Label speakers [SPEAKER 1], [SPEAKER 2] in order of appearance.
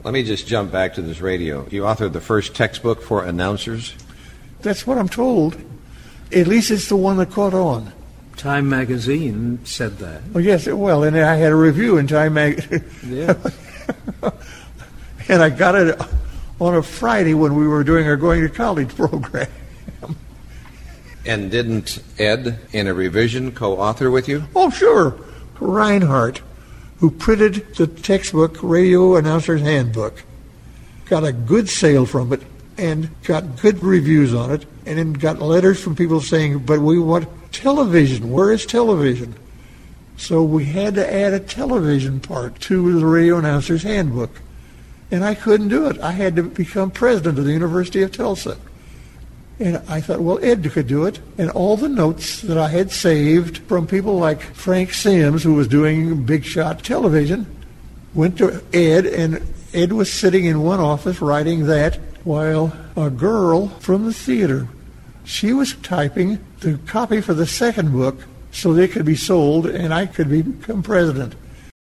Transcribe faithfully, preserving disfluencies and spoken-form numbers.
[SPEAKER 1] Let me just jump back to this radio. You authored the first textbook for announcers?
[SPEAKER 2] That's what I'm told. At least it's the one that caught on.
[SPEAKER 3] Time magazine said that.
[SPEAKER 2] Oh, yes, well, and I had a review in Time magazine.
[SPEAKER 3] Yeah.
[SPEAKER 2] And I got it on a Friday when we were doing our going to college program.
[SPEAKER 1] And didn't Ed, in a revision, co-author with you?
[SPEAKER 2] Oh, sure. Reinhardt, who printed the textbook, Radio Announcer's Handbook, got a good sale from it and got good reviews on it, and then got letters from people saying, but we want television. Where is television? So we had to add a television part to the Radio Announcer's Handbook. And I couldn't do it. I had to become president of the University of Tulsa. And I thought, well, Ed could do it. And all the notes that I had saved from people like Frank Sims, who was doing big shot television, went to Ed, and Ed was sitting in one office writing that, while a girl from the theater, she was typing the copy for the second book so they could be sold and I could become president.